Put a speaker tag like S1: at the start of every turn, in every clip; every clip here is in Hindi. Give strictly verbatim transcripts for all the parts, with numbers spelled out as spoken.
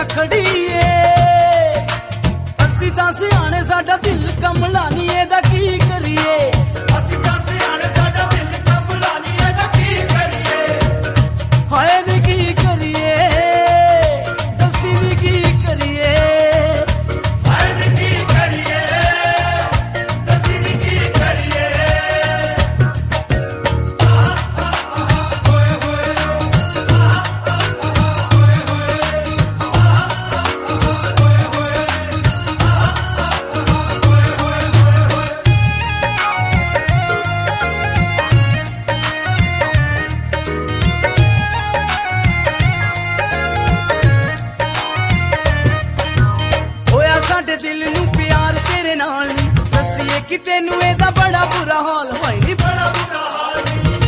S1: खड़ीए असी तां सियाने साडा दिल कमला नी एदा की करिए असी तां सियाने साडा दिल कमला नी एदा की करिए हाय नी की करिए दसी नी की करिए हाय नी की करिए दसी नी की करिए दिल नू प्यार तेरे नाल नी दसिए कि तेनू एदा बड़ा बुरा हाल होई नी बड़ा बुरा हाल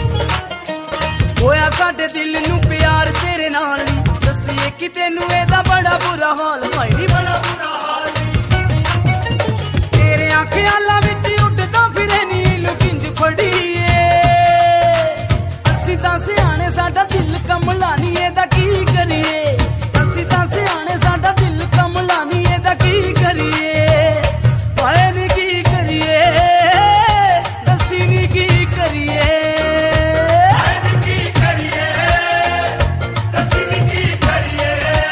S1: होया साडे दिल नू प्यार तेरे नाल नी दसिए कि तेनू एदा बड़ा बुरा हाल होई नी बड़ा बुरा हाल तेरे ख्यालां विच उड़दा फिरे नील किंज फड़ीए असी तां सियाने साडा दिल कमला नी एदा की करिए असी तां सियाने साडा दिल कमला नी एदा की करिए हाय नी की करिए दसी नी की करिए हाय नी की करिए दसी नी की करिए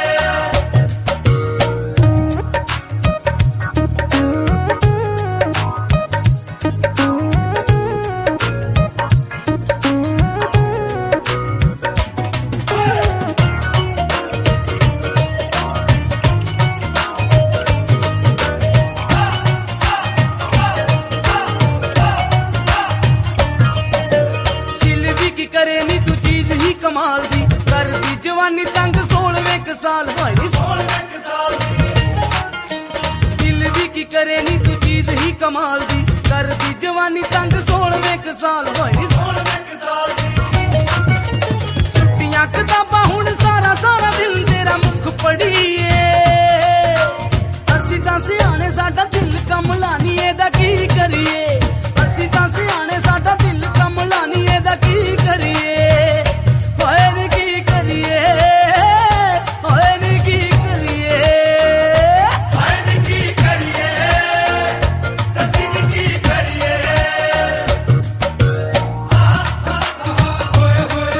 S1: करे नी तू चीज ही कमाल दी कर दी जवानी तंग सोलवे क साल होई सोलवे क साल दिल भी की करे नी तू चीज ही कमाल दी कर दी जवानी तंग सोलवे क साल होई सोलवे क साल छुट्टियां किताबां हुण सारा सारा दिल तेरा मुख पढ़ीए असी तां सियाने साडा दिल कमला नी एदा की करिए असी तां सियाने साडा दिल कमला नी एदा की करिए हाय नी की करिए हाय नी की करिए हाय नी की करिए दसी नी की करिए होए होए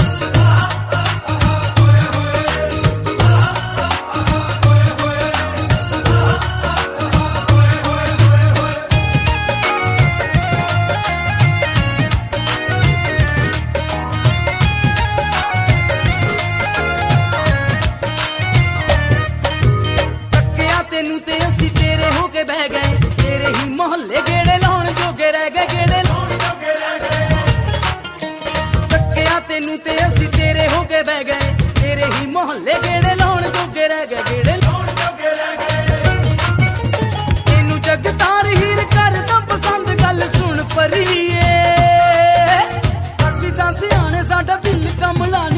S1: तेनू ते असी तेरे हो के बह गए तेरे ही मोहल्ले गेड़े लाउण जोगे रह गए गेड़े लाउण जोगे रह गए टक्किया तेनू ते असी तेरे हो के बह गए तेरे ही मोहल्ले गेड़े लाउण जोगे रह गए गेड़े लाउण जोगे रह गए तेनू जगतार हीर कर दा पसंद गल सुन परीए असी तां सियाने साडा दिल कमला